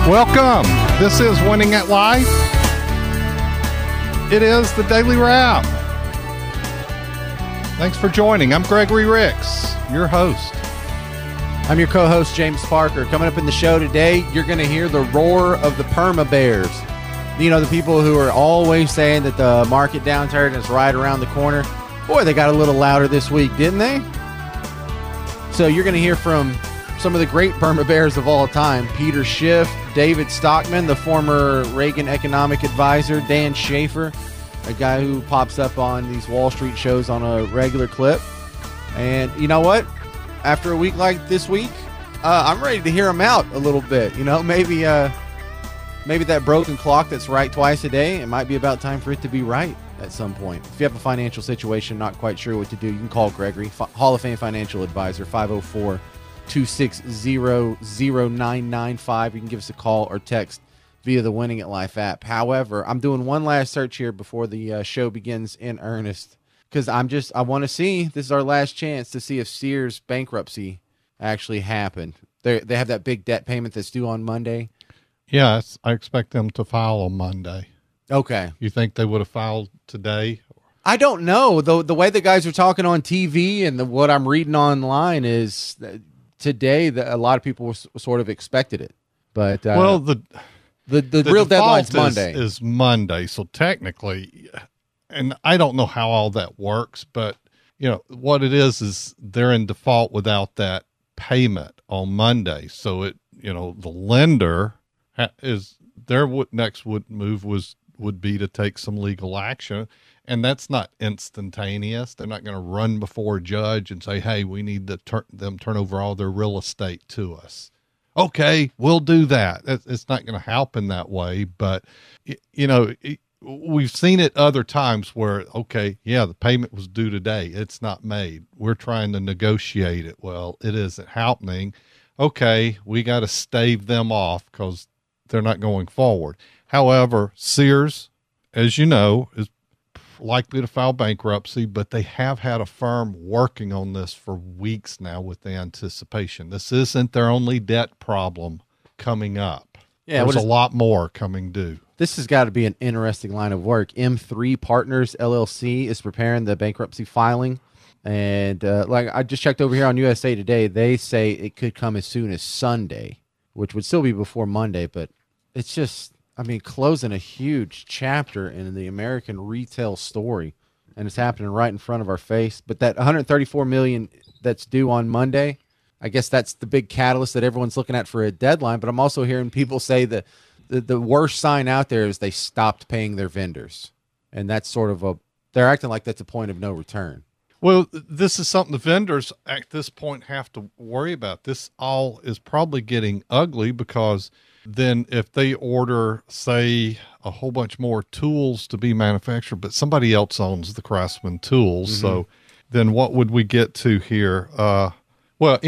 Welcome. This is Winning at Life. It is the Daily Wrap. Thanks for joining. I'm Gregory Ricks, your host. I'm your co-host, James Parker. Coming up in the show today, you're going to hear the roar of the perma bears. You know, the people who are always saying that the market downturn is right around the corner. Boy, they got a little louder this week, didn't they? So you're going to hear from some of the great perma bears of all time. Peter Schiff, David Stockman, the former Reagan economic advisor, Dan Schaefer, a guy who pops up on these Wall Street shows on a regular clip. And you know what? After a week like this week, I'm ready to hear him out a little bit. You know, maybe that broken clock that's right twice a day, it might be about time for it to be right at some point. If you have a financial situation, not quite sure what to do, you can call Gregory, Hall of Fame financial advisor, 504-260-0995. You can give us a call or text via the Winning at Life app. However, I'm doing one last search here before the show begins in earnest, because I want to see, this is our last chance to see if Sears bankruptcy actually happened. They have that big debt payment that's due on Monday. Yes, I expect them to file on Monday. Okay. You think they would have filed today? I don't know. The way the guys are talking on TV and what I'm reading online is that today a lot of people sort of expected it. But the real deadline's Monday. Is Monday. So technically, and I don't know how all that works, but you know what it is they're in default without that payment on Monday. So the lender is their next move would be to take some legal action, and that's not instantaneous. They're not going to run before a judge and say, "Hey, we need to turn over all their real estate to us." Okay, we'll do that. It's not going to happen that way, but we've seen it other times where, okay, yeah, the payment was due today. It's not made. We're trying to negotiate it. Well, it isn't happening. Okay, we got to stave them off because they're not going forward. However, Sears, as you know, is likely to file bankruptcy, but they have had a firm working on this for weeks now with the anticipation. This isn't their only debt problem coming up. Yeah, there's a lot more coming due. This has got to be an interesting line of work. M3 Partners LLC is preparing the bankruptcy filing. And I just checked over here on USA Today, they say it could come as soon as Sunday, which would still be before Monday, but it's just, closing a huge chapter in the American retail story, and it's happening right in front of our face. But that $134 million that's due on Monday, I guess that's the big catalyst that everyone's looking at for a deadline. But I'm also hearing people say that the worst sign out there is they stopped paying their vendors, and that's sort of they're acting like that's a point of no return. Well, this is something the vendors at this point have to worry about. This all is probably getting ugly, because then if they order, say, a whole bunch more tools to be manufactured, but somebody else owns the Craftsman tools, so then what would we get to here? They're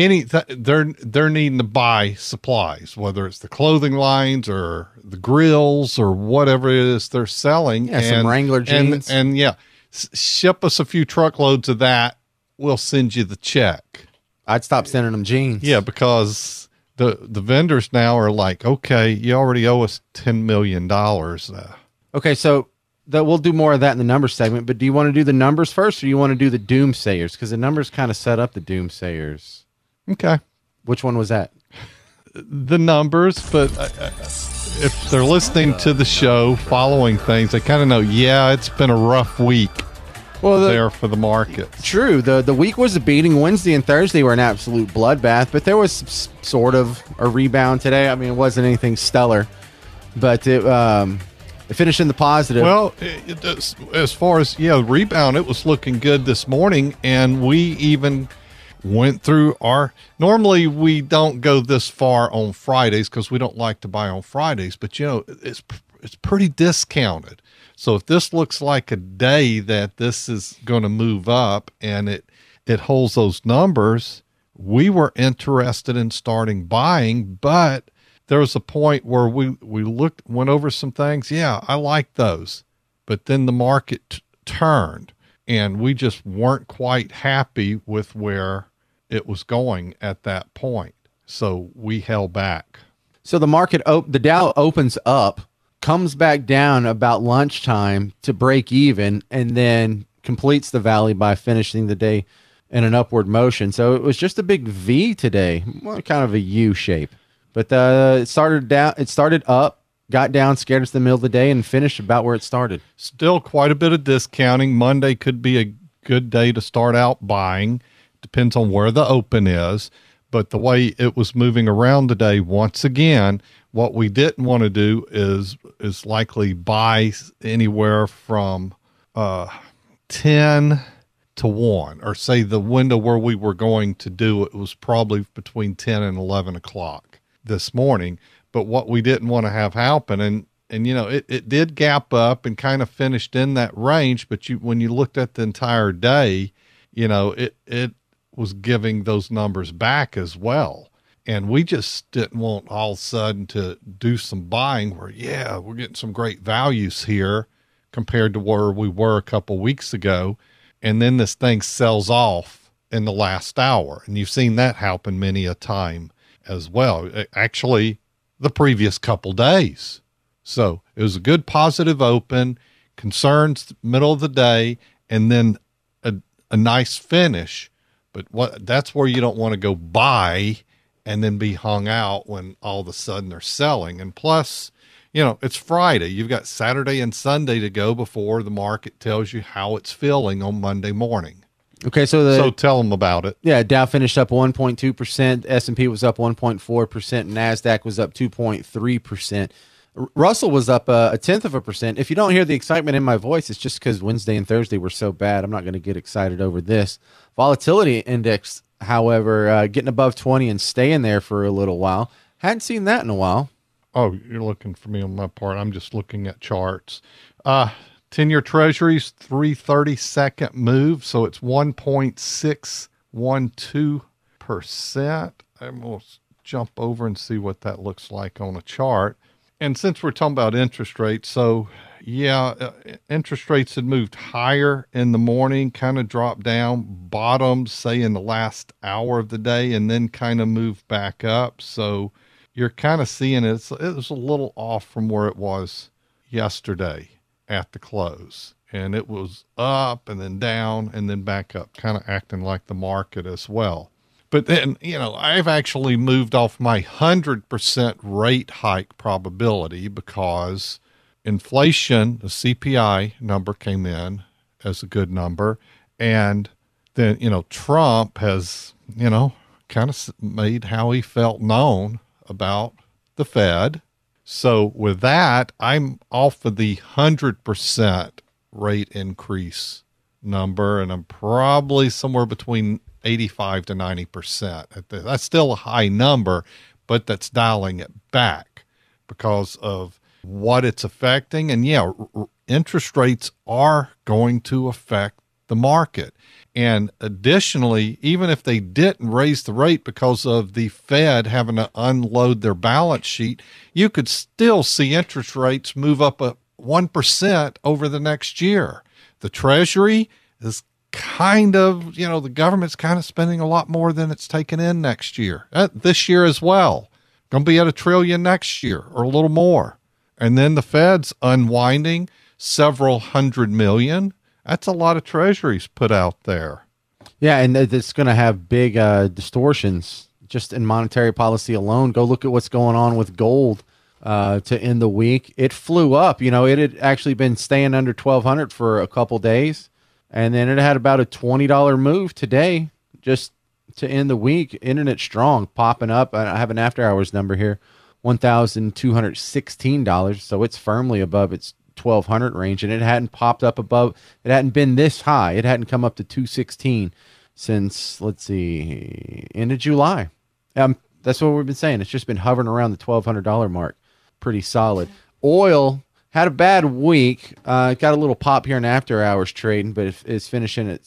needing to buy supplies, whether it's the clothing lines or the grills or whatever it is they're selling. Yeah, some Wrangler jeans. And ship us a few truckloads of that. We'll send you the check. I'd stop sending them jeans. Yeah, because the vendors now are like, okay, you already owe us $10 million. Okay, so we'll do more of that in the numbers segment, but do you want to do the numbers first, or do you want to do the doomsayers? Because the numbers kind of set up the doomsayers. Okay. Which one was that? The numbers, but if they're listening to the show, following things, they kind of know, it's been a rough week. There for the market. True. The week was a beating. Wednesday and Thursday were an absolute bloodbath, but there was sort of a rebound today. It wasn't anything stellar, but it finished in the positive. Well, as far as rebound, it was looking good this morning, and we even went through normally we don't go this far on Fridays because we don't like to buy on Fridays, but it's pretty discounted. So if this looks like a day that this is going to move up and it holds those numbers, we were interested in starting buying, but there was a point where we went over some things. Yeah, I like those. But then the market turned, and we just weren't quite happy with where it was going at that point. So we held back. So the Dow opens up, comes back down about lunchtime to break even, and then completes the rally by finishing the day in an upward motion. So it was just a big V today, well, kind of a U shape. But it started up, got down, scared us the middle of the day, and finished about where it started. Still quite a bit of discounting. Monday could be a good day to start out buying. Depends on where the open is. But the way it was moving around today, once again, what we didn't want to do is likely buy anywhere from 10 to 1, or say the window where we were going to do it was probably between 10 and 11 o'clock this morning. But what we didn't want to have happen, and it did gap up and kind of finished in that range, but when you looked at the entire day, it was giving those numbers back as well. And we just didn't want all of a sudden to do some buying where, we're getting some great values here compared to where we were a couple weeks ago. And then this thing sells off in the last hour. And you've seen that happen many a time as well. Actually, the previous couple days. So it was a good positive open, concerns middle of the day, and then a nice finish. But that's where you don't want to go buy and then be hung out when all of a sudden they're selling. And plus, it's Friday. You've got Saturday and Sunday to go before the market tells you how it's feeling on Monday morning. Okay, so tell them about it. Yeah, Dow finished up 1.2%, S&P was up 1.4%, NASDAQ was up 2.3%. Russell was up 0.1%. If you don't hear the excitement in my voice, it's just because Wednesday and Thursday were so bad. I'm not going to get excited over this. Volatility index, however, getting above 20 and staying there for a little while. Hadn't seen that in a while. Oh, you're looking for me on my part. I'm just looking at charts. 10-year Treasuries, 3/32nd move, so it's 1.612%. I'm going to jump over and see what that looks like on a chart. And since we're talking about interest rates, so interest rates had moved higher in the morning, kind of dropped down, bottomed, say, in the last hour of the day, and then kind of moved back up. So you're kind of seeing it was a little off from where it was yesterday at the close. And it was up and then down and then back up, kind of acting like the market as well. But then, I've actually moved off my 100% rate hike probability because inflation, the CPI number came in as a good number. And then, Trump has, kind of made how he felt known about the Fed. So with that, I'm off of the 100% rate increase number, and I'm probably somewhere between 85 to 90%. That's still a high number, but that's dialing it back because of what it's affecting. And interest rates are going to affect the market. And additionally, even if they didn't raise the rate because of the Fed having to unload their balance sheet, you could still see interest rates move up 1% over the next year. The Treasury is kind of, the government's kind of spending a lot more than it's taken in next year, this year as well. Going to be at $1 trillion next year or a little more. And then the Fed's unwinding several $100 million. That's a lot of treasuries put out there. Yeah, and it's going to have big distortions just in monetary policy alone. Go look at what's going on with gold to end the week. It flew up. It had actually been staying under 1,200 for a couple days. And then it had about a $20 move today just to end the week. Internet strong, popping up. I have an after hours number here, $1,216. So it's firmly above its 1,200 range, and it hadn't popped up above. It hadn't been this high. It hadn't come up to 216 since, end of July. That's what we've been saying. It's just been hovering around the $1,200 mark. Pretty solid. Oil had a bad week. Got a little pop here in after hours trading, but it's finishing at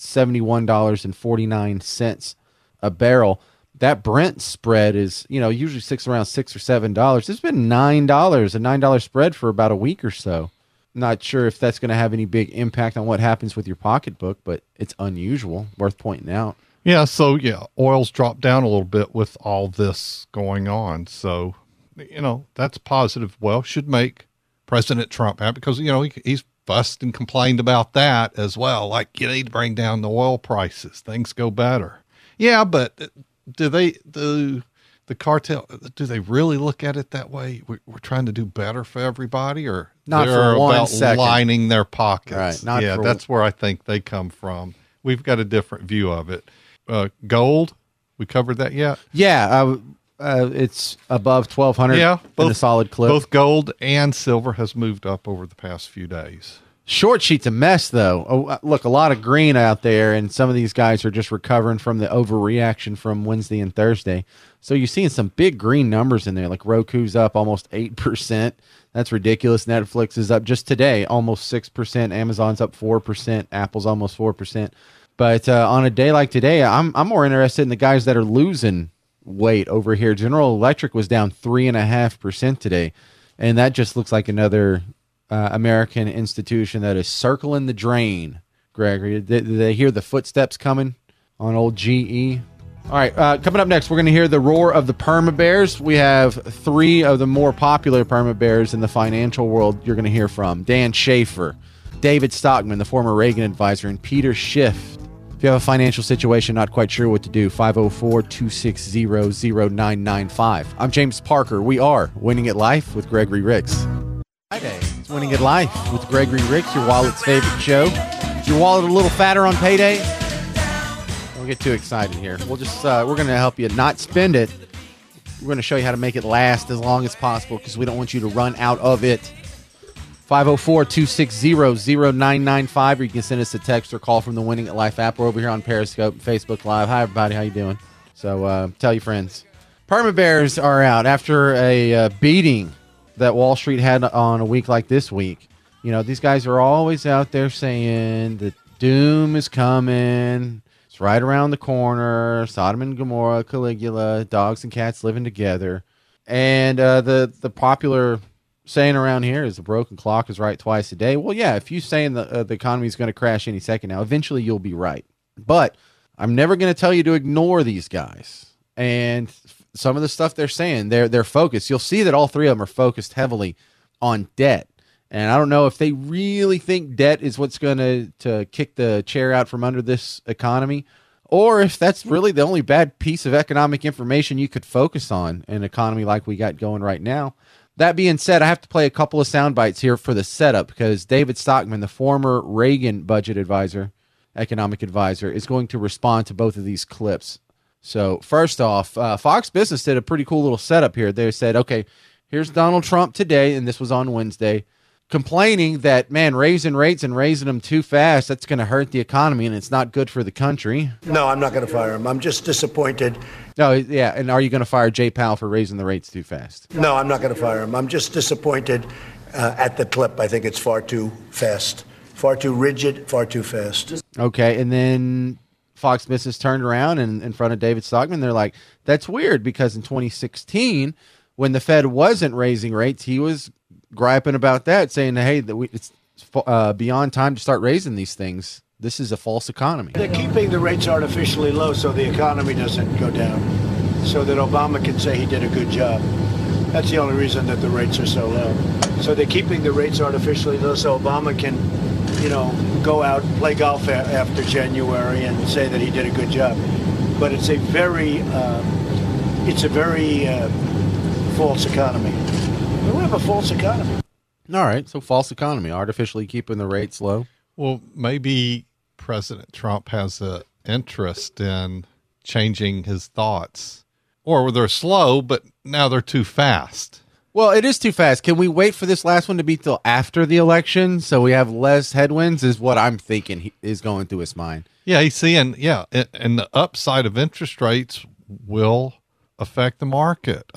$71.49 a barrel. That Brent spread is, usually sits around $6 or $7. It's been $9, a $9 spread for about a week or so. Not sure if that's going to have any big impact on what happens with your pocketbook, but it's unusual, worth pointing out. Yeah, so oil's dropped down a little bit with all this going on. So that's positive. Well, should make President Trump happy because, he's fussed and complained about that as well. Like, you need to bring down the oil prices. Things go better. Yeah, but do the cartel, do they really look at it that way? We're trying to do better for everybody, or not they're for 1 about second. lining their pockets? Right. That's where I think they come from. We've got a different view of it. Gold, we covered that yet? Yeah, it's above 1,200 in a solid clip. Both gold and silver has moved up over the past few days. Short sheet's a mess, though. Look, a lot of green out there, and some of these guys are just recovering from the overreaction from Wednesday and Thursday. So you're seeing some big green numbers in there, like Roku's up almost 8%. That's ridiculous. Netflix is up just today, almost 6%. Amazon's up 4%. Apple's almost 4%. But on a day like today, I'm more interested in the guys that are losing weight over here. General Electric was down 3.5% today, and that just looks like another American institution that is circling the drain. Gregory, did they hear the footsteps coming on old GE? All right, coming up next, we're going to hear the roar of the Perma Bears. We have three of the more popular Perma Bears in the financial world you're going to hear from. Dan Schaefer, David Stockman, the former Reagan advisor, and Peter Schiff. If you have a financial situation, not quite sure what to do, 504-260-0995. I'm James Parker. We are Winning at Life with Gregory Ricks. Friday, it's Winning at Life with Gregory Ricks, your wallet's favorite show. Is your wallet a little fatter on payday? Don't get too excited here. We're going to help you not spend it. We're going to show you how to make it last as long as possible because we don't want you to run out of it. 504-260-0995, or you can send us a text or call from the Winning at Life app. We're over here on Periscope and Facebook Live. Hi, everybody. How you doing? So tell your friends. Perma Bears are out after a beating that Wall Street had on a week like this week. These guys are always out there saying that doom is coming. It's right around the corner. Sodom and Gomorrah, Caligula, dogs and cats living together. And the popular saying around here is the broken clock is right twice a day. Well, yeah, if you're saying the economy is going to crash any second now, eventually you'll be right. But I'm never going to tell you to ignore these guys. And some of the stuff they're saying, they're focused. You'll see that all three of them are focused heavily on debt. And I don't know if they really think debt is what's going to kick the chair out from under this economy, or if that's really the only bad piece of economic information you could focus on in an economy like we got going right now. That being said, I have to play a couple of sound bites here for the setup because David Stockman, the former Reagan budget advisor, economic advisor, is going to respond to both of these clips. So first off, Fox Business did a pretty cool little setup here. They said, okay, here's Donald Trump today, and this was on Wednesday, complaining that, man, raising rates and raising them too fast, that's going to hurt the economy, and it's not good for the country. No, I'm not going to fire him. I'm just disappointed. No, yeah, and are you going to fire Jay Powell for raising the rates too fast? No, I'm not going to fire him. I'm just disappointed at the clip. I think it's far too fast, far too rigid, far too fast. Okay, and then Fox Business turned around and in front of David Stockman, they're like, that's weird because in 2016, when the Fed wasn't raising rates, he was griping about that, saying, hey, it's beyond time to start raising these things. This is a false economy. They're keeping the rates artificially low so the economy doesn't go down, so that Obama can say he did a good job. That's the only reason that the rates are so low. So they're keeping the rates artificially low so Obama can, go out, play golf after January and say that he did a good job. But it's a very false economy. We have a false economy. All right, so false economy, artificially keeping the rates low. Well, maybe President Trump has an interest in changing his thoughts. Or they're slow, but now they're too fast. Well, it is too fast. Can we wait for this last one to be till after the election so we have less headwinds is what I'm thinking is going through his mind. Yeah, he's seeing, and the upside of interest rates will affect the market.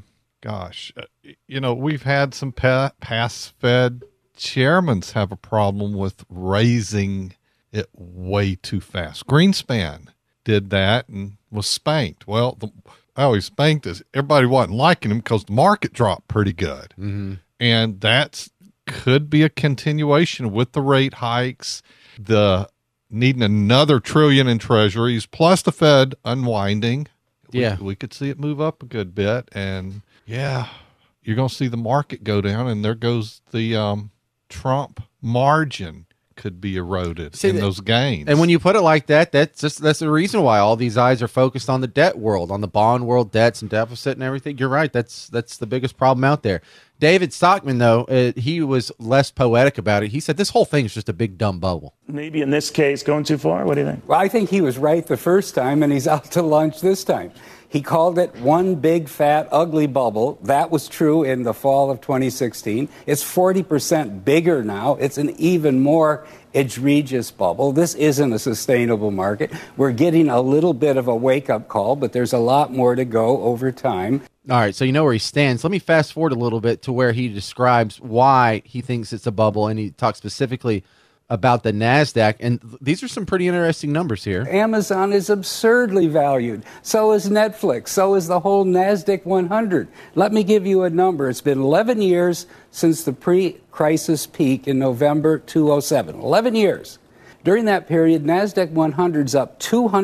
We've had some past Fed chairmen have a problem with raising it way too fast. Greenspan did that and was spanked. Well, how he spanked is everybody wasn't liking him because the market dropped pretty good. Mm-hmm. And that could be a continuation with the rate hikes, the needing another $1 trillion in treasuries, plus the Fed unwinding. Yeah. We could see it move up a good bit. And yeah, you're going to see the market go down, and there goes the Trump margin could be eroded in those gains. And when you put it like that, that's the reason why all these eyes are focused on the debt world, on the bond world, debts and deficit and everything. You're right. That's the biggest problem out there. David Stockman, though, he was less poetic about it. He said this whole thing is just a big dumb bubble. Maybe in this case going too far? What do you think? Well, I think he was right the first time, and he's out to lunch this time. He called it one big, fat, ugly bubble. That was true in the fall of 2016. It's 40% bigger now. It's an even more egregious bubble. This isn't a sustainable market. We're getting a little bit of a wake-up call, but there's a lot more to go over time. All right, so you know where he stands. Let me fast forward a little bit to where he describes why he thinks it's a bubble, and he talks specifically about the NASDAQ, and these are some pretty interesting numbers here. Amazon is absurdly valued. So is Netflix. So is the whole NASDAQ 100. Let me give you a number. It's been 11 years since the pre-crisis peak in November 2007. 11 years. During that period, NASDAQ 100's up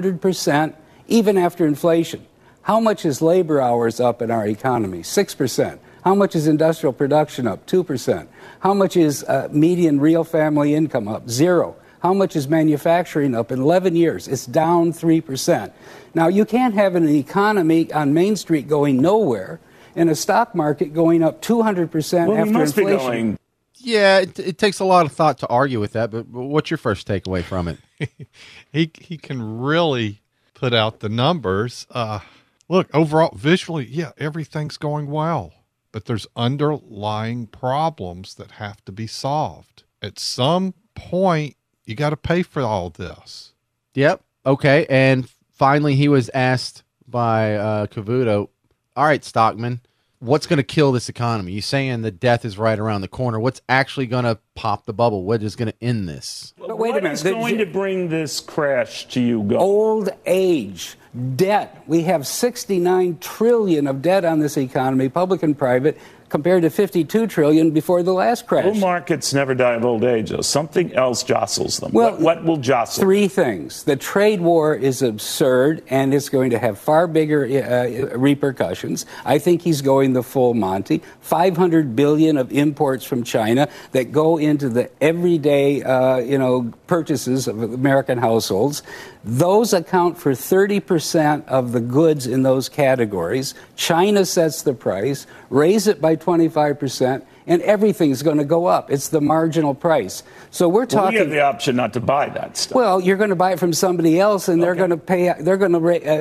200%, even after inflation. How much is labor hours up in our economy? 6%. How much is industrial production up? 2%. How much is median real family income up? 0. How much is manufacturing up? In 11 years, it's down 3%. Now, you can't have an economy on Main Street going nowhere and a stock market going up 200% after inflation. Yeah, it takes a lot of thought to argue with that, but what's your first takeaway from it? He can really put out the numbers. Look, overall, visually, yeah, everything's going well. But there's underlying problems that have to be solved. At some point, you got to pay for all this. Yep. Okay. And finally, he was asked by Cavuto, all right, Stockman, what's going to kill this economy? You're saying the death is right around the corner. What's actually going to pop the bubble? What is going to end this? But wait a minute. What is going to bring this crash to you? Old age. Debt. We have $69 trillion of debt on this economy, public and private, compared to $52 trillion before the last crash. Bull markets never die of old age, though. Something else jostles them. Well, what will jostle? 3 things. The trade war is absurd, and it's going to have far bigger repercussions. I think he's going the full Monty. $500 billion of imports from China that go into the everyday, purchases of American households. Those account for 30% of the goods in those categories. China sets the price, raise it by 25%, and everything's going to go up. It's the marginal price. So we're talking. We have the option not to buy that stuff. Well, you're going to buy it from somebody else, and they're going to pay. They're going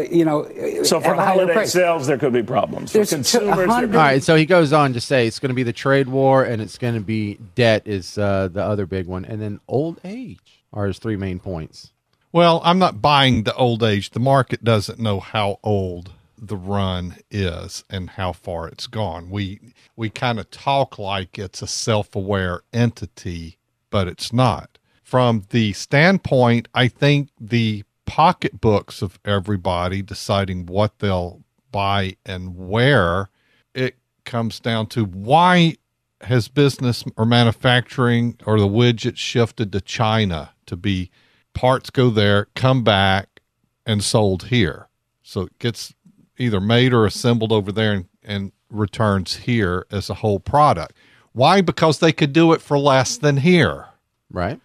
to, So for holiday sales, there could be problems. For consumers, all right. So he goes on to say it's going to be the trade war, and it's going to be debt is the other big one, and then old age are his 3 main points. Well, I'm not buying the old age. The market doesn't know how old the run is and how far it's gone. We kind of talk like it's a self-aware entity, but it's not. From the standpoint, I think the pocketbooks of everybody deciding what they'll buy and where, it comes down to why has business or manufacturing or the widget shifted to China to be parts go there, come back, and sold here. So it gets either made or assembled over there and returns here as a whole product. Why? Because they could do it for less than here. Right.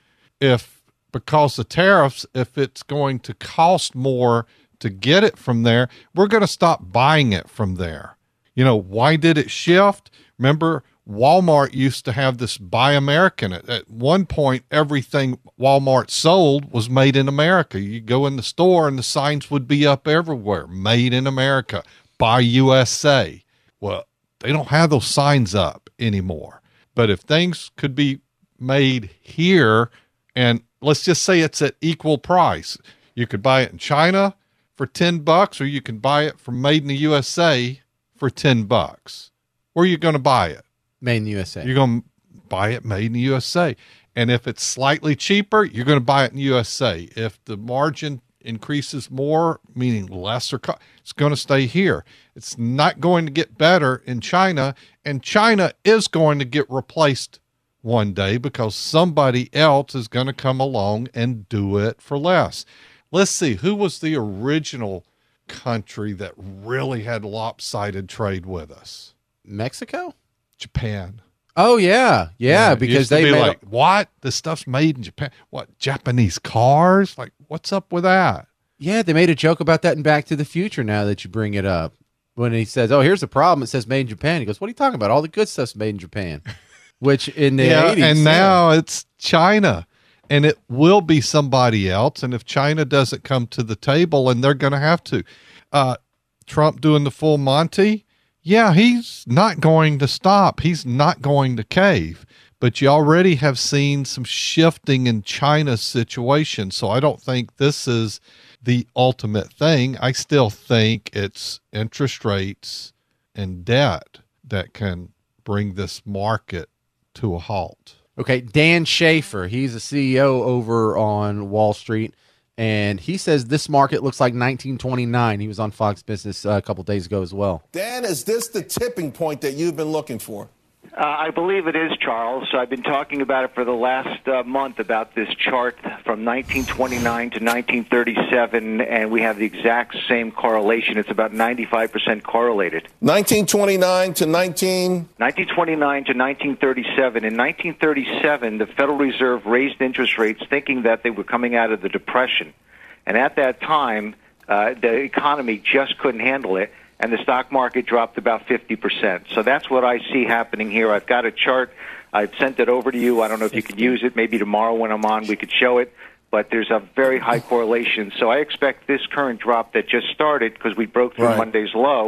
Because the tariffs, if it's going to cost more to get it from there, we're going to stop buying it from there. Why did it shift? Remember, Walmart used to have this Buy American. At one point, everything Walmart sold was made in America. You go in the store and the signs would be up everywhere. Made in America. Buy USA. Well, they don't have those signs up anymore. But if things could be made here, and let's just say it's at equal price, you could buy it in China for $10, or you can buy it from Made in the USA for $10. Where are you going to buy it? Made in the USA. You're going to buy it made in the USA. And if it's slightly cheaper, you're going to buy it in the USA. If the margin increases more, meaning lesser cost, it's going to stay here. It's not going to get better in China, and China is going to get replaced one day because somebody else is going to come along and do it for less. Let's see, who was the original country that really had lopsided trade with us? Mexico? Japan. Oh, yeah, because they made like, what? This stuff's made in Japan? What, Japanese cars? Like, what's up with that? Yeah, they made a joke about that in Back to the Future now that you bring it up. When he says, oh, here's the problem, it says made in Japan. He goes, what are you talking about? All the good stuff's made in Japan. Which in the 80s. And now it's China. And it will be somebody else. And if China doesn't come to the table, and they're going to have to. Trump doing the full Monty, yeah, he's not going to stop. He's not going to cave. But you already have seen some shifting in China's situation. So I don't think this is the ultimate thing. I still think it's interest rates and debt that can bring this market to a halt. Okay, Dan Schaefer, he's a CEO over on Wall Street, and he says this market looks like 1929. He was on Fox Business a couple days ago as well. Dan, is this the tipping point that you've been looking for? I believe it is, Charles. I've been talking about it for the last month about this chart from 1929 to 1937, and we have the exact same correlation. It's about 95% correlated. 1929 to 1929 to 1937. In 1937, the Federal Reserve raised interest rates thinking that they were coming out of the Depression. And at that time, the economy just couldn't handle it, and the stock market dropped about 50%. So that's what I see happening here. I've got a chart. I've sent it over to you. I don't know if you could use it. Maybe tomorrow when I'm on, we could show it. But there's a very high correlation. So I expect this current drop that just started, because we broke through Monday's low,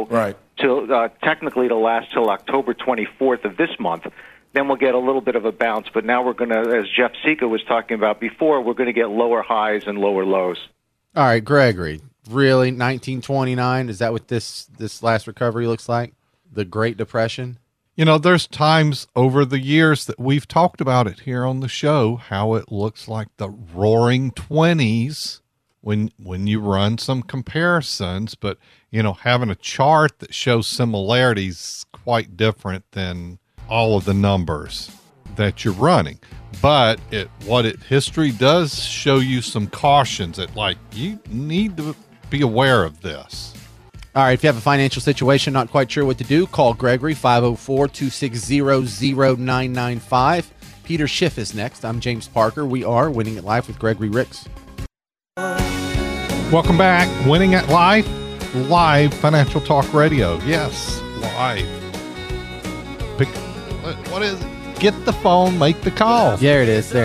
to technically to last till October 24th of this month. Then we'll get a little bit of a bounce. But now we're going to, as Jeff Sika was talking about before, we're going to get lower highs and lower lows. All right, Gregory. Really, 1929? Is that what this last recovery looks like? The Great Depression? You know, there's times over the years that we've talked about it here on the show, how it looks like the Roaring '20s when you run some comparisons. But, you know, having a chart that shows similarities quite different than all of the numbers that you're running. But history does show you some cautions that, like, you need to be aware of this. All right, if you have a financial situation, not quite sure what to do, call Gregory, 504-260-0995. Peter Schiff is next. I'm James Parker. We are Winning at Life with Gregory Ricks. Welcome back. Winning at Life, live financial talk radio. Yes, live. What is it? Get the phone, make the call. There it is.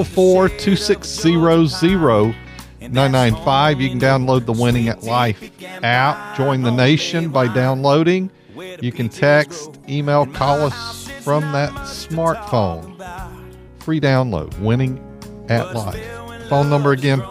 504-260-0995. You can download the Winning at Life app. Join the nation by downloading. You can text, email, call us from that smartphone. Free download, Winning at Life. Phone number again,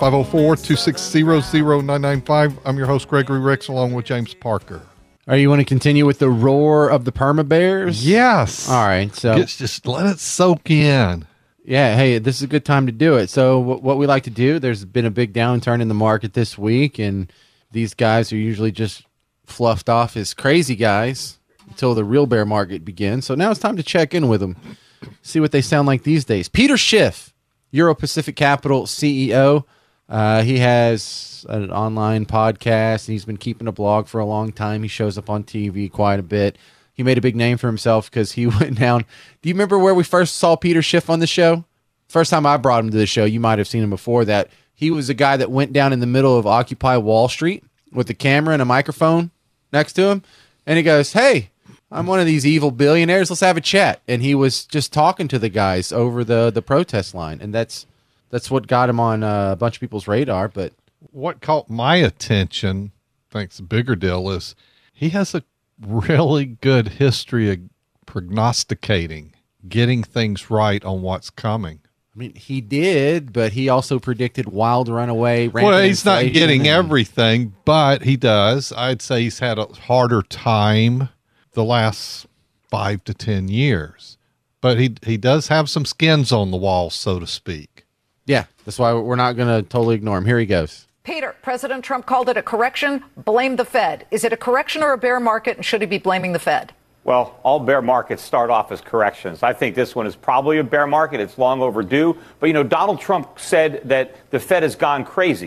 504-260-0995. I'm your host, Gregory Ricks, along with James Parker. All right, you want to continue with the roar of the Perma Bears? Yes. All right. So just let it soak in. Yeah, hey, this is a good time to do it. So what we like to do, there's been a big downturn in the market this week, and these guys are usually just fluffed off as crazy guys until the real bear market begins. So now it's time to check in with them, see what they sound like these days. Peter Schiff, Euro Pacific Capital CEO. He has an online podcast, and he's been keeping a blog for a long time. He shows up on TV quite a bit. He made a big name for himself because he went down. Do you remember where we first saw Peter Schiff on the show? First time I brought him to the show, you might have seen him before that. He was a guy that went down in the middle of Occupy Wall Street with a camera and a microphone next to him. And he goes, hey, I'm one of these evil billionaires. Let's have a chat. And he was just talking to the guys over the protest line. And that's what got him on a bunch of people's radar. But what caught my attention, thanks to Bigger Deal, is he has a really good history of prognosticating, getting things right on what's coming. I mean, he did, but he also predicted wild runaway. Well, he's not getting everything, but he does. I'd say he's had a harder time the last 5 to 10 years. But he does have some skins on the wall, so to speak. Yeah, that's why we're not going to totally ignore him. Here he goes. Peter, President Trump called it a correction. Blame the Fed. Is it a correction or a bear market, and should he be blaming the Fed? Well, all bear markets start off as corrections. I think this one is probably a bear market. It's long overdue. But, Donald Trump said that the Fed has gone crazy.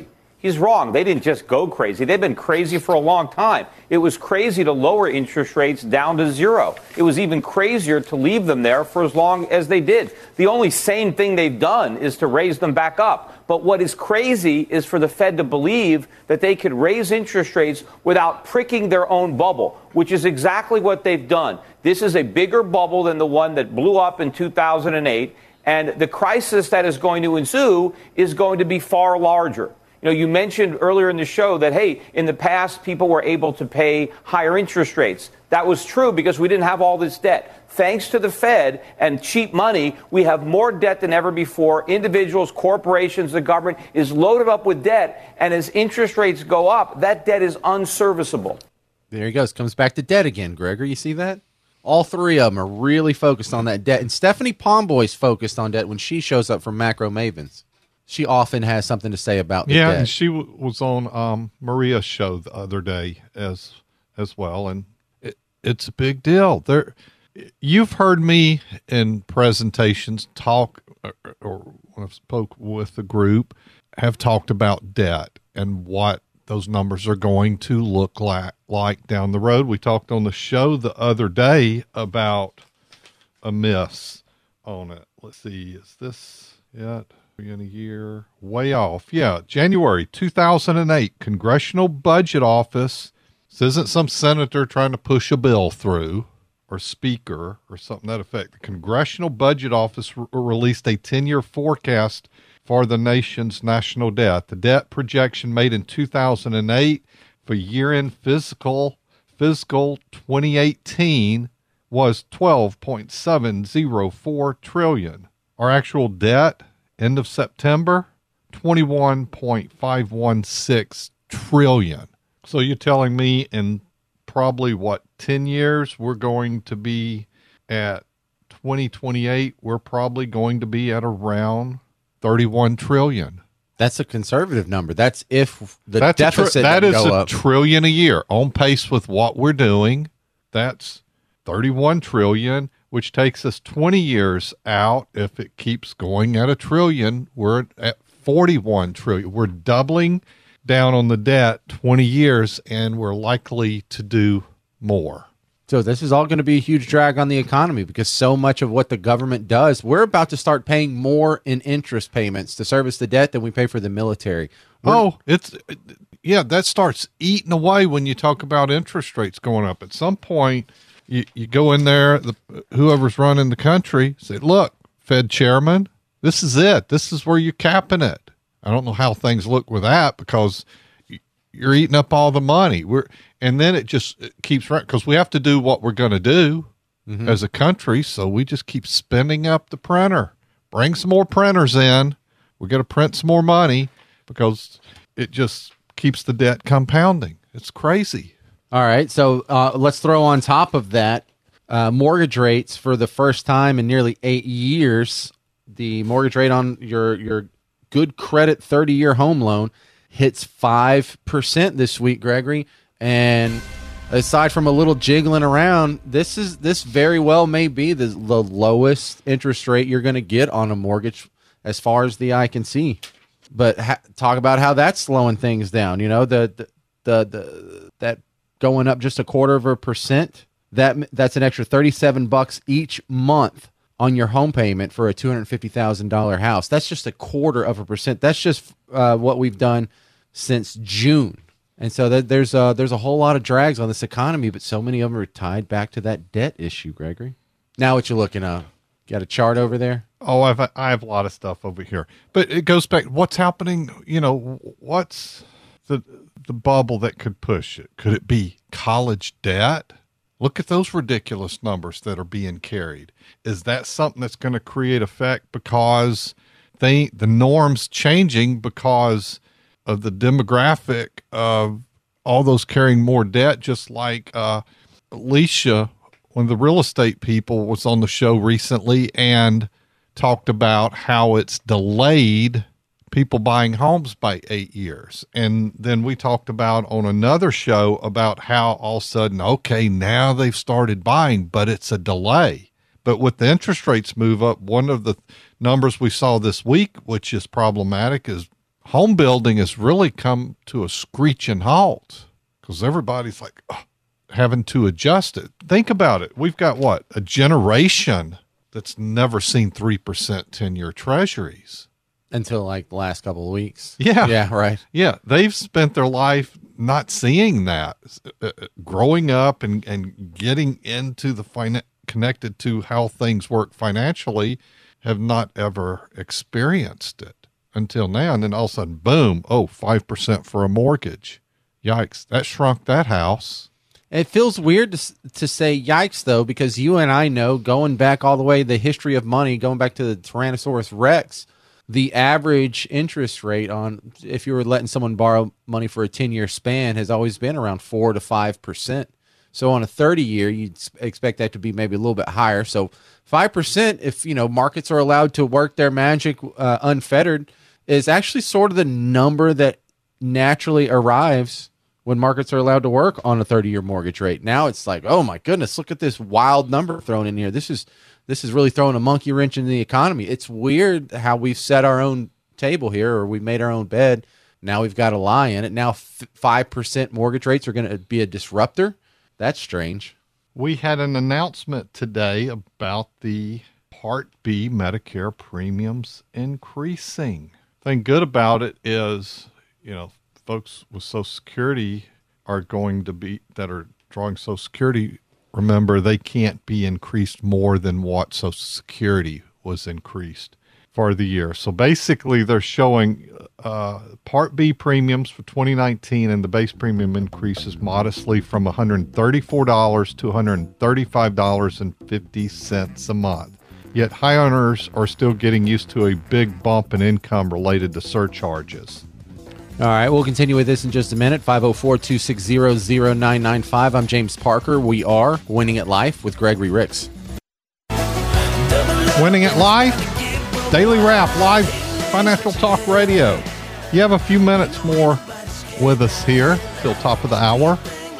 He's wrong. They didn't just go crazy. They've been crazy for a long time. It was crazy to lower interest rates down to zero. It was even crazier to leave them there for as long as they did. The only sane thing they've done is to raise them back up. But what is crazy is for the Fed to believe that they could raise interest rates without pricking their own bubble, which is exactly what they've done. This is a bigger bubble than the one that blew up in 2008. And the crisis that is going to ensue is going to be far larger. You know, you mentioned earlier in the show that, hey, in the past, people were able to pay higher interest rates. That was true because we didn't have all this debt. Thanks to the Fed and cheap money, we have more debt than ever before. Individuals, corporations, the government is loaded up with debt. And as interest rates go up, that debt is unserviceable. There he goes. Comes back to debt again, Gregory. You see that? All three of them are really focused on that debt. And Stephanie Pomboy's focused on debt when she shows up for Macro Mavens. She often has something to say about the debt. And she was on Maria's show the other day as well, and it's a big deal. You've heard me in presentations talk, or when I've spoke with the group, have talked about debt and what those numbers are going to look like down the road. We talked on the show the other day about a miss on it. Let's see, is this yet? In a year, way off. Yeah, January 2008, Congressional Budget Office. This isn't some senator trying to push a bill through, or speaker, or something to that effect. The Congressional Budget Office released a 10-year forecast for the nation's national debt. The debt projection made in 2008 for year-end fiscal 2018 was $12.704 trillion. Our actual debt end of September, $21.516 trillion. So you're telling me in probably, 10 years, we're going to be at 2028, we're probably going to be at around 31 trillion. That's a conservative number. That's if the deficit that is go a up. trillion a year. On pace with what we're doing, that's 31 trillion. Which takes us 20 years out. If it keeps going at a trillion, we're at 41 trillion. We're doubling down on the debt 20 years, and we're likely to do more. So this is all going to be a huge drag on the economy because so much of what the government does, we're about to start paying more in interest payments to service the debt than we pay for the military. That starts eating away when you talk about interest rates going up. At some point, you go in there, whoever's running the country, say, look, Fed chairman, this is it. This is where you're capping it. I don't know how things look with that because you're eating up all the money. And then it keeps running because we have to do what we're going to do as a country. So we just keep spending up the printer. Bring some more printers in. We're going to print some more money because it just keeps the debt compounding. It's crazy. All right, so let's throw on top of that mortgage rates for the first time in nearly 8 years. The mortgage rate on your good credit 30-year home loan hits 5% this week, Gregory. And aside from a little jiggling around, this very well may be the lowest interest rate you're going to get on a mortgage as far as the eye can see. But talk about how that's slowing things down. You know, that going up just 0.25%, that's an extra $37 each month on your home payment for a $250,000 house. That's just 0.25%. That's just what we've done since June. And so there's a whole lot of drags on this economy, but so many of them are tied back to that debt issue, Gregory. Now what you looking at? Got a chart over there? Oh, I have a lot of stuff over here. But it goes back, what's happening, what's the bubble that could push it? Could it be college debt? Look at those ridiculous numbers that are being carried. Is that something that's going to create effect because the norm's changing because of the demographic of all those carrying more debt? Just like Alicia, one of the real estate people, was on the show recently and talked about how it's delayed people buying homes by 8 years. And then we talked about on another show about how all of a sudden, okay, now they've started buying, but it's a delay. But with the interest rates move up, one of the numbers we saw this week, which is problematic, is home building has really come to a screeching halt because everybody's like having to adjust it. Think about it. We've got what? A generation that's never seen 3% 10-year treasuries. Until like the last couple of weeks. Yeah. Yeah, right. Yeah. They've spent their life not seeing that. Growing up and getting into the connected to how things work financially, have not ever experienced it until now. And then all of a sudden, boom, 5% for a mortgage. Yikes. That shrunk that house. It feels weird to say yikes, though, because you and I know, going back all the way, the history of money, going back to the Tyrannosaurus Rex, the average interest rate on, if you were letting someone borrow money for a 10-year span, has always been around 4 to 5%. So on a 30-year, you'd expect that to be maybe a little bit higher. So 5%, if markets are allowed to work their magic unfettered, is actually sort of the number that naturally arrives when markets are allowed to work on a 30-year mortgage rate. Now it's like, oh my goodness, look at this wild number thrown in here. This is really throwing a monkey wrench in the economy. It's weird how we've set our own table here, or we made our own bed. Now we've got a lie in it. Now 5% mortgage rates are going to be a disruptor. That's strange. We had an announcement today about the Part B Medicare premiums increasing. The thing good about it is, folks with Social Security are drawing Social Security. Remember, they can't be increased more than what Social Security was increased for the year. So basically, they're showing Part B premiums for 2019, and the base premium increases modestly from $134 to $135.50 a month. Yet high earners are still getting used to a big bump in income related to surcharges. All right, we'll continue with this in just a minute. 504-260-0995. I'm James Parker. We are Winning at Life with Gregory Ricks. Winning at Life, Daily Wrap, live financial talk radio. You have a few minutes more with us here till top of the hour.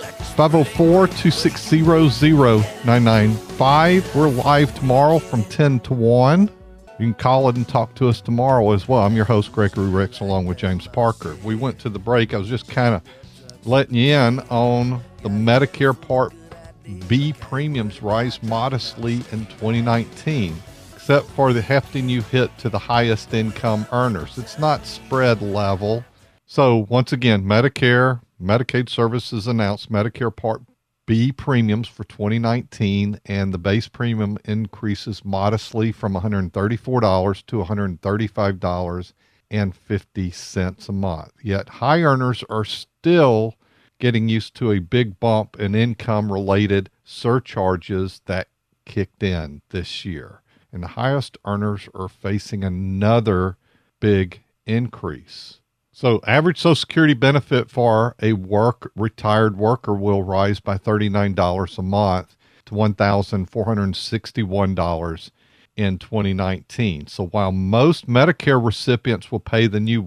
504-260-0995. We're live tomorrow from 10 to 1. You can call it and talk to us tomorrow as well. I'm your host, Gregory Ricks, along with James Parker. We went to the break. I was just kind of letting you in on the Medicare Part B premiums rise modestly in 2019, except for the hefty new hit to the highest income earners. It's not spread level. So once again, Medicaid Services announced Medicare Part B premiums for 2019, and the base premium increases modestly from $134 to $135.50 a month. Yet high earners are still getting used to a big bump in income-related surcharges that kicked in this year. And the highest earners are facing another big increase. So average Social Security benefit for a retired worker will rise by $39 a month to $1,461 in 2019. So while most Medicare recipients will pay the new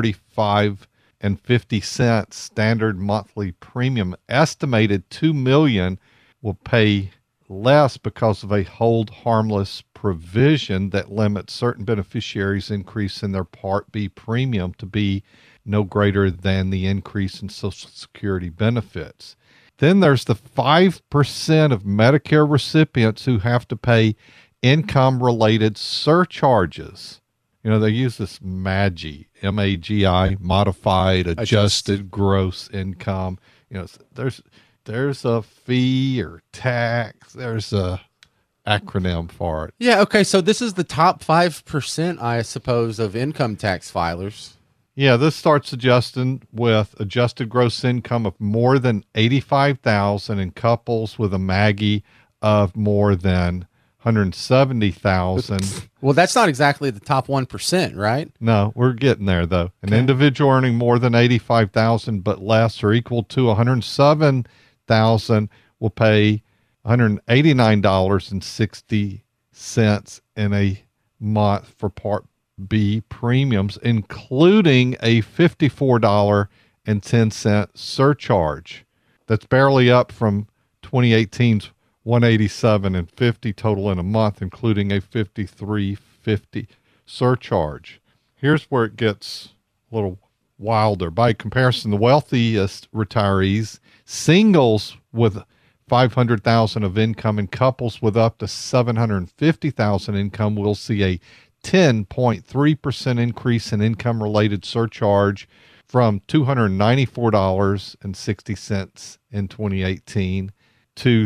$135.50 standard monthly premium, estimated 2 million will pay less because of a hold harmless provision that limits certain beneficiaries' increase in their Part B premium to be no greater than the increase in Social Security benefits. Then there's the 5% of Medicare recipients who have to pay income-related surcharges. They use this MAGI, M-A-G-I, modified adjusted gross income. There's a fee or tax. There's a acronym for it. Yeah, okay, so this is the top 5%, I suppose, of income tax filers. Yeah, this starts adjusting with adjusted gross income of more than $85,000 in couples with a MAGI of more than $170,000. Well, that's not exactly the top 1%, right? No, we're getting there though. An individual earning more than $85,000 but less or equal to $107,000 will pay $189.60 in a month for Part B premiums, including a $54.10 surcharge. That's barely up from 2018's $187.50 total in a month, including a $53.50 surcharge. Here's where it gets little wilder. By comparison, the wealthiest retirees, singles with 500,000 of income and couples with up to 750,000 income will see a 10.3% increase in income-related surcharge from $294.60 in 2018 to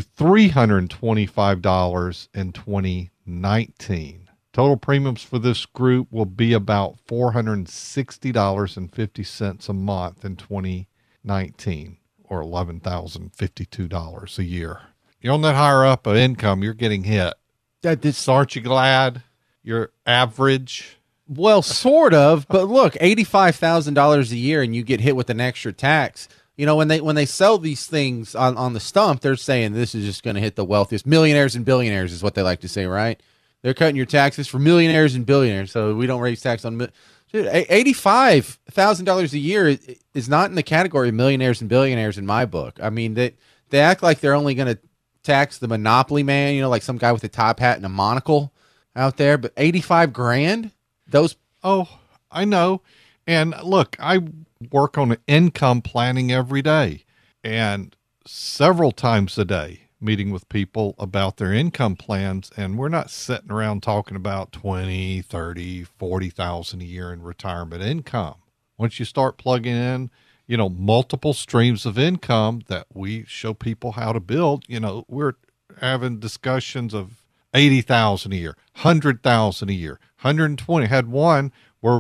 $325 in 2019. Total premiums for this group will be about $460.50 a month in 2019, or $11,052 a year. You're on that higher up of income, you're getting hit. So aren't you glad you're average? Well, sort of, but look, $85,000 a year and you get hit with an extra tax. You know, when they sell these things on the stump, they're saying this is just going to hit the wealthiest. Millionaires and billionaires is what they like to say, right? They're cutting your taxes for millionaires and billionaires, so we don't raise tax on $85,000 a year is not in the category of millionaires and billionaires in my book. I mean, they act like they're only going to tax the monopoly man, you know, like some guy with a top hat and a monocle out there, but 85 grand? Those I know. And look, I work on income planning every day and several times a day, meeting with people about their income plans. And we're not sitting around talking about 20, 30, 40,000 a year in retirement income. Once you start plugging in, you know, multiple streams of income that we show people how to build, you know, we're having discussions of 80,000 a year, 100,000 a year, 120. Had one where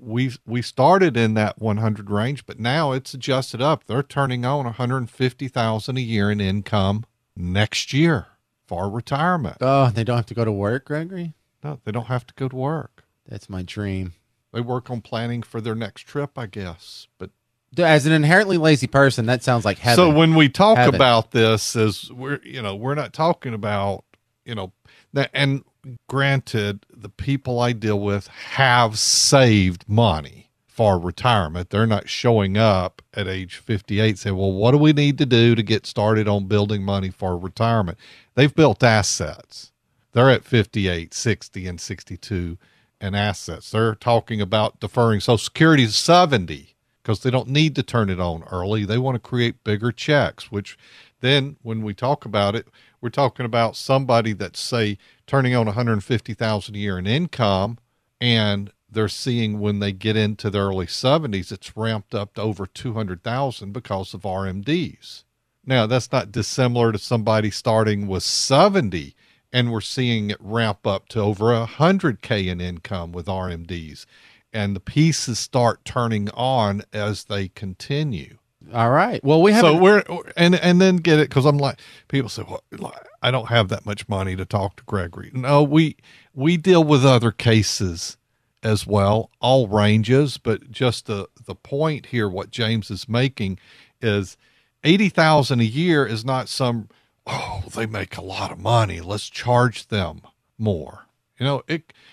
we started in that 100 range, but now it's adjusted up. They're turning on 150,000 a year in income next year for retirement. Oh, they don't have to go to work, Gregory? No, they don't have to go to work. That's my dream. They work on planning for their next trip, I guess. But as an inherently lazy person, that sounds like heaven. So when we talk about this, we're not talking about, you know, that. And granted, the people I deal with have saved money for retirement. They're not showing up at age 58 saying, well, what do we need to do to get started on building money for retirement? They've built assets. They're at 58, 60, and 62 in assets. They're talking about deferring Social Security to 70 because they don't need to turn it on early. They want to create bigger checks, which then when we talk about it, we're talking about somebody that's, say, turning on 150,000 a year in income, and they're seeing when they get into the early 70s, it's ramped up to over 200,000 because of RMDs. Now, that's not dissimilar to somebody starting with 70, and we're seeing it ramp up to over 100K in income with RMDs. And the pieces start turning on as they continue. All right. Well, we have and then get it, because I'm like, people say, well, I don't have that much money to talk to Gregory. No, we deal with other cases as well, all ranges, but just the point here, what James is making is 80,000 a year is not some, oh, they make a lot of money, let's charge them more. You know,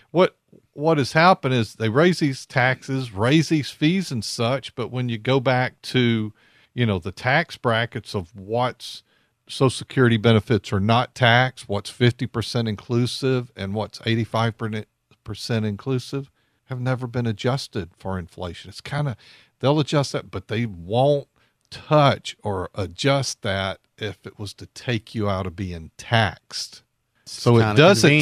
what has happened is they raise these taxes, raise these fees and such, but when you go back to, you know, the tax brackets of what's Social Security benefits are not taxed, what's 50% inclusive, and what's 85% inclusive, have never been adjusted for inflation. It's kind of, they'll adjust that, but they won't touch or adjust that if it was to take you out of being taxed. So it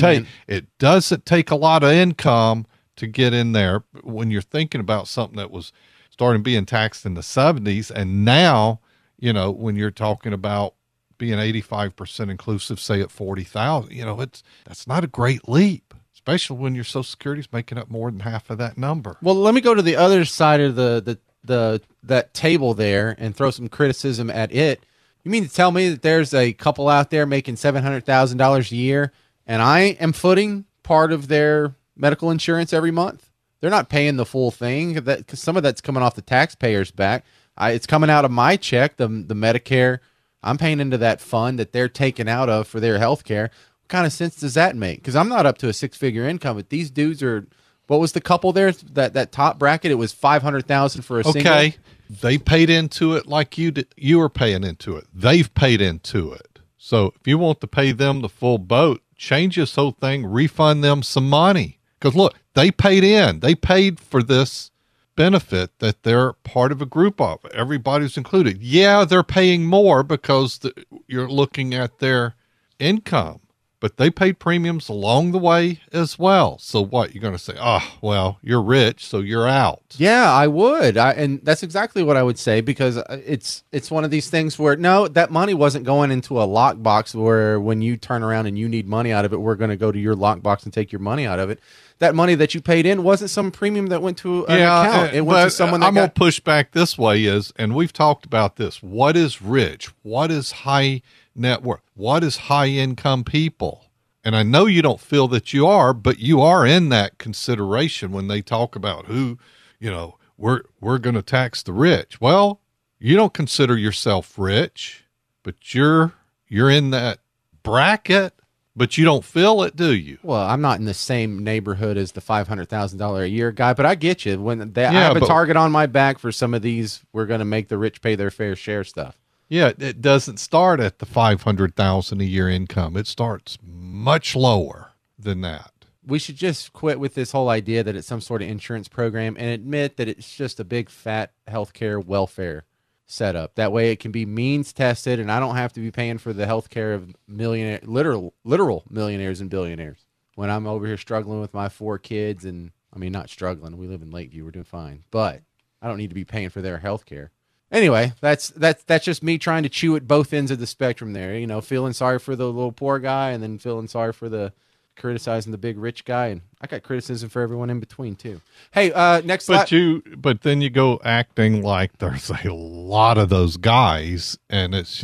doesn't take a lot of income to get in there when you're thinking about something that was starting being taxed in the 70s. And now, you know, when you're talking about being 85% inclusive, say at 40,000, you know, that's not a great leap, especially when your Social Security is making up more than half of that number. Well, let me go to the other side of that table there and throw some criticism at it. You mean to tell me that there's a couple out there making $700,000 a year, and I am footing part of their medical insurance every month? They're not paying the full thing, because some of that's coming off the taxpayer's back. It's coming out of my check, the Medicare. I'm paying into that fund that they're taking out of for their health care. What kind of sense does that make? Because I'm not up to a six-figure income, but these dudes are. What was the couple there? That top bracket, it was $500,000 for a single. Okay, they paid into it like you did. You were paying into it. They've paid into it. So if you want to pay them the full boat, change this whole thing, refund them some money. Because look, they paid in. They paid for this benefit that they're part of a group of. Everybody's included. Yeah, they're paying more because you're looking at their income, but they paid premiums along the way as well. So what, you're going to say, oh, well, you're rich, so you're out. Yeah, I would. And that's exactly what I would say, because it's one of these things where, no, that money wasn't going into a lockbox where when you turn around and you need money out of it, we're going to go to your lockbox and take your money out of it. That money that you paid in wasn't some premium that went to an account. It went to someone that I'm going to push back this way and we've talked about this. What is rich? What is high net worth? What is high income people? And I know you don't feel that you are, but you are in that consideration when they talk about who, we're going to tax the rich. Well, you don't consider yourself rich, but you're in that bracket. But you don't feel it, do you? Well, I'm not in the same neighborhood as the $500,000 a year guy, but I get you. I have a target on my back for some of these, we're going to make the rich pay their fair share stuff. Yeah, it doesn't start at the $500,000 a year income. It starts much lower than that. We should just quit with this whole idea that it's some sort of insurance program and admit that it's just a big fat healthcare welfare setup. That way it can be means tested, and I don't have to be paying for the health care of literal millionaires and billionaires when I'm over here struggling with my 4 kids. And I mean, not struggling, we live in Lakeview, we're doing fine, but I don't need to be paying for their health care. Anyway, that's just me trying to chew at both ends of the spectrum there, feeling sorry for the little poor guy and then feeling sorry for criticizing the big rich guy, and I got criticism for everyone in between too. Hey, next but then you go acting like there's a lot of those guys, and it's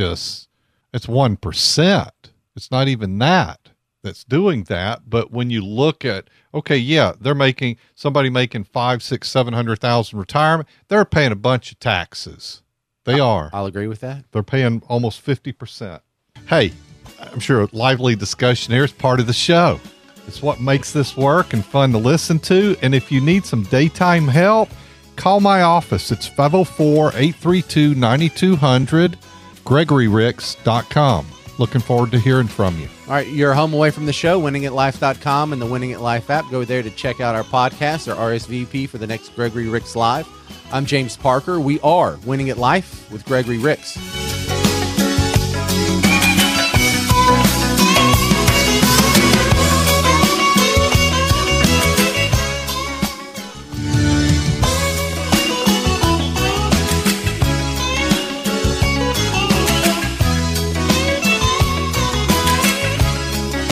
1%. It's not even that's doing that. But when you look at, okay, yeah, they're making $500,000, $600,000, $700,000 retirement. They're paying a bunch of taxes. They are. I'll agree with that. They're paying almost 50%. Hey, I'm sure a lively discussion here is part of the show. It's what makes this work and fun to listen to. And if you need some daytime help, call my office. It's 504-832-9200, GregoryRicks.com. Looking forward to hearing from you. All right, you're home away from the show, winningatlife.com and the Winning at Life app. Go there to check out our podcast or RSVP for the next Gregory Ricks Live. I'm James Parker. We are Winning at Life with Gregory Ricks.